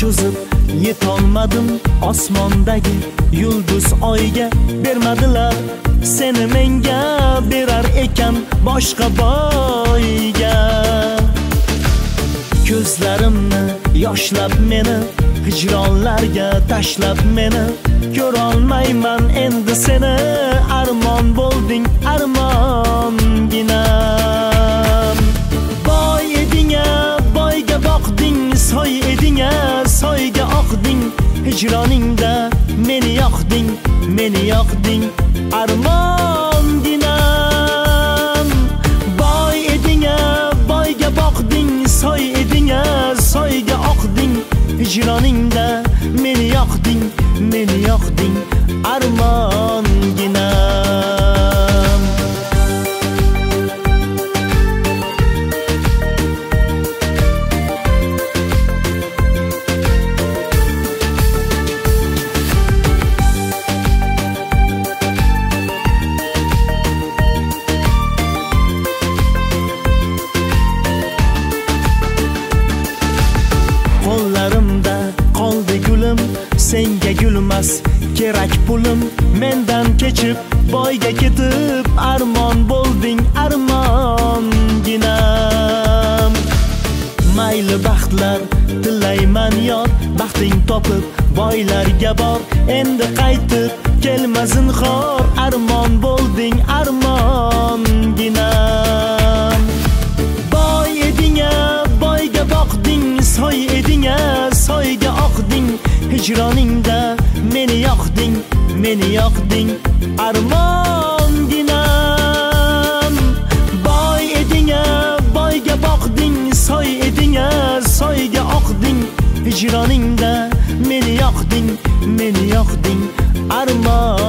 cho'zib yetolmadim osmondagi yulduz oyga bermadilar seni menga berar ekan boshqa boyga ko'zlarimni yoshlab meni hijronlarga tashlab meni ko'rolmayman endi seni armon bo'lding armonginam boy edinga boyga boqding soy edinga soyga oqding hijroningda meni yoqding armonginam boy edinga boyga boqding soy edinga soyga oqding hijroningda meni yoqding armonginam qo'llarimda qoldi gulim senga gulmas kerak pulim mendan kechib boyga ketib armon bo'lding armonginam mayli baxtlar tilayman yor baxting topib boylarga bor endi qaytib kelma zinhor armon bo'lding armonginam boy edinga boyga boqding soy edinga soyga oqding hijroningda meni yoqding armonginam boy edinga boyga boqding soy edinga soyga oqding hijroningda meni yoqding armon